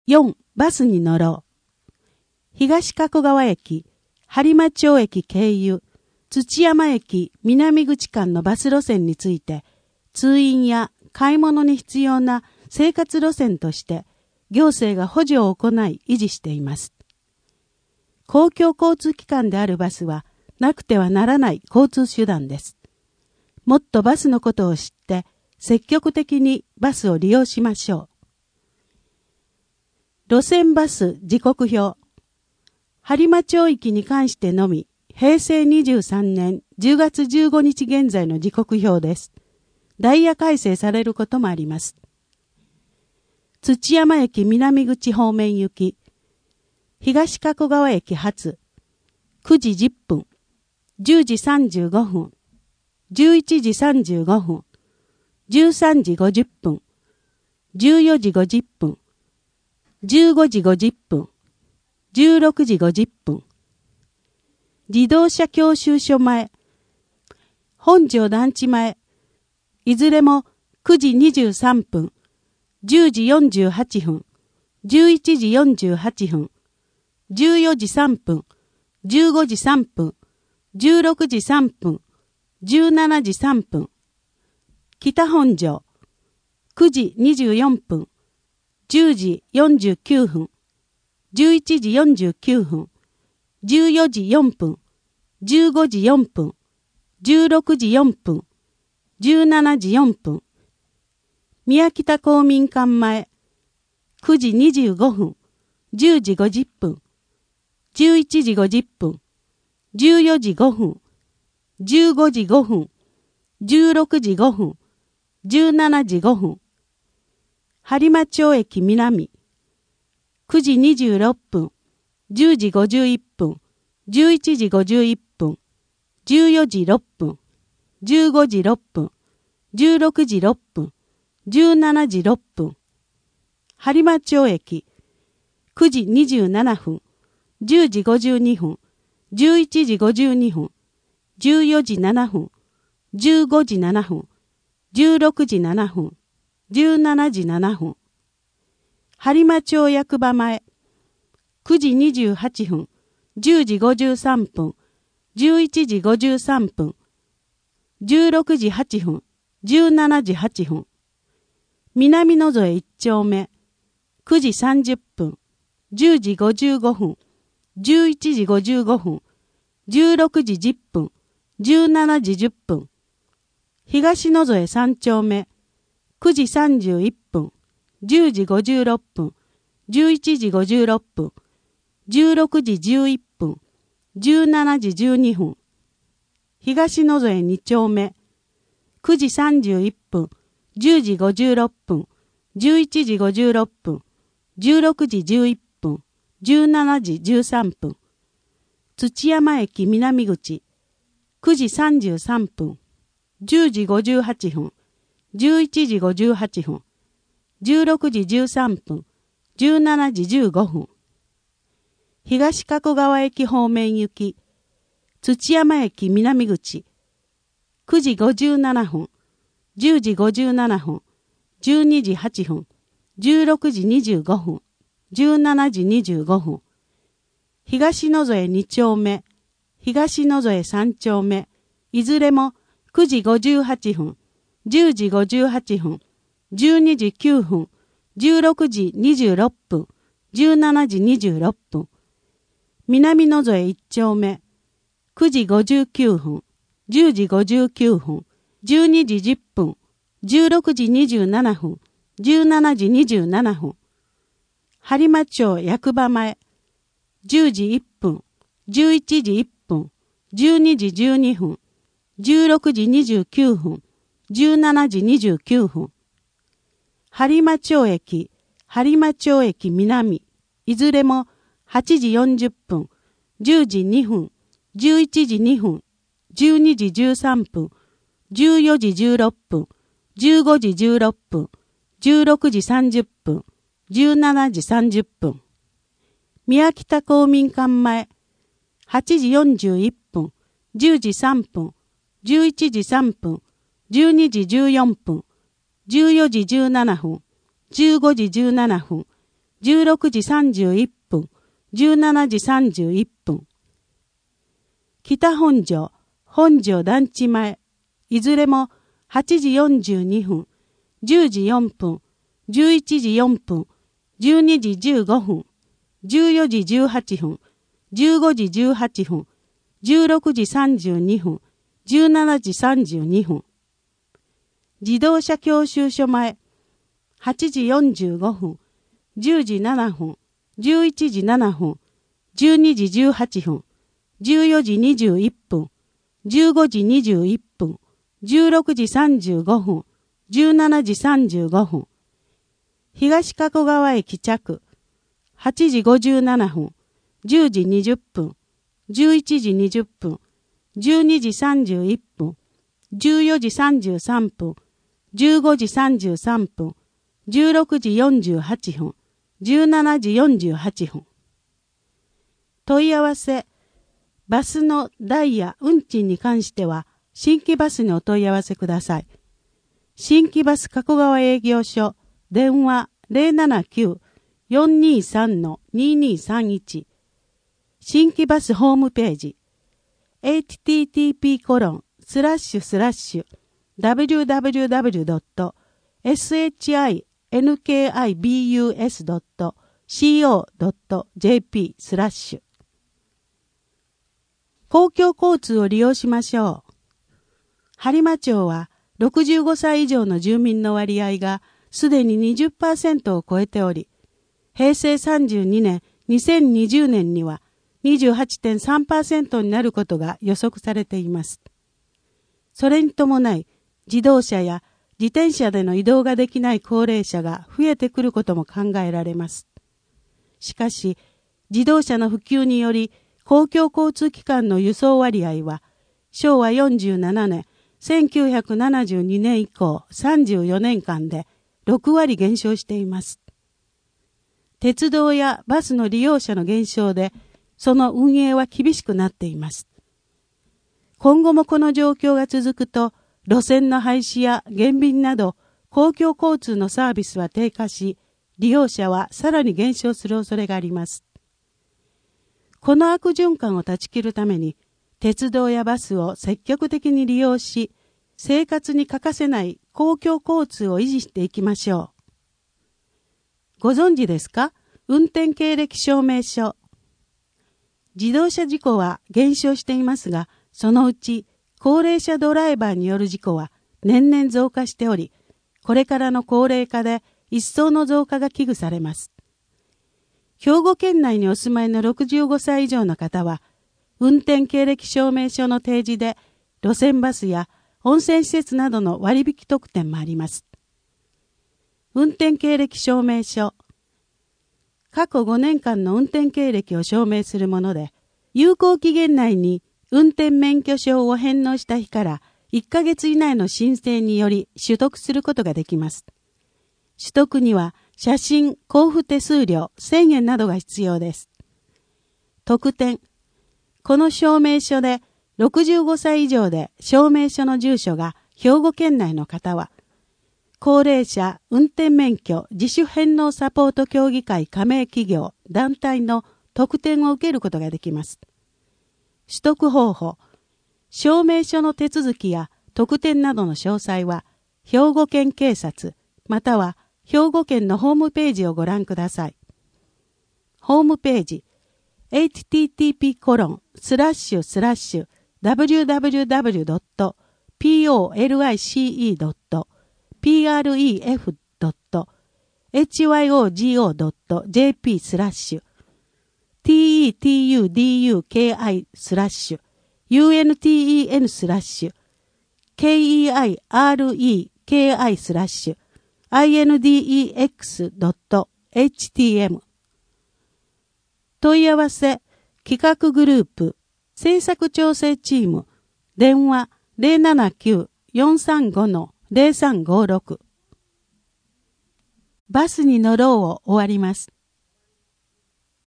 4. バスに乗ろう。東加古川駅、播磨町駅経由、土山駅南口間のバス路線について、通院や買い物に必要な生活路線として、行政が補助を行い維持しています。公共交通機関であるバスは、なくてはならない交通手段です。もっとバスのことを知って、積極的にバスを利用しましょう。路線バス時刻表。播磨町駅に関してのみ、平成23年10月15日現在の時刻表です。ダイヤ改正されることもあります。土山駅南口方面行き、東加古川駅発、9時10分、10時35分、11時35分、13時50分、14時50分、15時50分、16時50分。自動車教習所前、本庄団地前、いずれも9時23分、10時48分、11時48分、14時3分、15時3分、16時3分、17時3分。北本庄、9時24分、10時49分、11時49分、14時4分、15時4分、16時4分、17時4分。宮北公民館前、9時25分、10時50分、11時50分、14時5分、15時5分、16時5分、17時5分。播磨町駅南、9時26分、10時51分、11時51分、14時6分、15時6分、16時6分、17時6分。播磨町駅、9時27分、10時52分、11時52分、14時7分、15時7分、16時7分、17時7分。播磨町役場前、9時28分、10時53分、11時53分、16時8分、17時8分。南野添1丁目、9時30分、10時55分、11時55分、16時10分、17時10分。東野添3丁目、9時31分、10時56分、11時56分、16時11分、17時12分。東野添2丁目、9時31分、10時56分、11時56分、16時11分、17時13分。土山駅南口、9時33分、10時58分、11時58分、16時13分、17時15分。東加古川駅方面行き、土山駅南口、9時57分、10時57分、12時8分、16時25分、17時25分。東野添2丁目、東野添3丁目、いずれも9時58分、10時58分、12時9分、16時26分、17時26分。南野添1丁目、9時59分、10時59分、12時10分、16時27分、17時27分。播磨町役場前、10時1分、11時1分、12時12分、16時29分、17時29分。播磨町駅、播磨町駅南、いずれも8時40分、10時2分、11時2分、12時13分、14時16分、15時16分、16時30分、17時30分。宮北公民館前、8時41分、10時3分、11時3分、12時14分、14時17分、15時17分、 16時31分、17時31分。北本庄、本庄団地前、いずれも8時42分、10時4分、11時4分、12時15分、14時18分、15時18分、16時32分、17時32分。自動車教習所前、8時45分、10時7分、11時7分、12時18分、14時21分、15時21分、16時35分、17時35分。東加古川駅着、8時57分、10時20分、11時20分、12時31分、14時33分、15時33分、16時48分、17時48分。問い合わせ、バスのダイヤ運賃に関しては、新規バスにお問い合わせください。新規バス加古川営業所、電話 079-423-2231。新規バスホームページ、http://www.shinkibus.co.jp/公共交通を利用しましょう。播磨町は65歳以上の住民の割合がすでに 20% を超えており、平成32年、2020年には 28.3% になることが予測されています。それに伴い、自動車や自転車での移動ができない高齢者が増えてくることも考えられます。しかし、自動車の普及により、公共交通機関の輸送割合は、昭和47年、1972年以降34年間で6割減少しています。鉄道やバスの利用者の減少で、その運営は厳しくなっています。今後もこの状況が続くと、路線の廃止や減便など、公共交通のサービスは低下し、利用者はさらに減少する恐れがあります。この悪循環を断ち切るために、鉄道やバスを積極的に利用し、生活に欠かせない公共交通を維持していきましょう。ご存知ですか？運転経歴証明書。自動車事故は減少していますが、そのうち高齢者ドライバーによる事故は年々増加しており、これからの高齢化で一層の増加が危惧されます。兵庫県内にお住まいの65歳以上の方は、運転経歴証明書の提示で路線バスや温泉施設などの割引特典もあります。運転経歴証明書。過去5年間の運転経歴を証明するもので、有効期限内に運転免許証を返納した日から1ヶ月以内の申請により取得することができます。取得には写真、交付手数料、1000円などが必要です。特典。この証明書で65歳以上で証明書の住所が兵庫県内の方は、高齢者運転免許自主返納サポート協議会加盟企業団体の特典を受けることができます。取得方法、証明書の手続きや特典などの詳細は、兵庫県警察または兵庫県のホームページをご覧ください。ホームページ、http://www.petki/UNTEN/PRE-PETUINDEX.jp/UNTEX/KEIRUKEI/UNTERINDEX.jp/indexes.indexes.jp/. 問い合わせ、企画グループ、政策調整チーム、電話 079-435-0356。バスに乗ろうを終わります。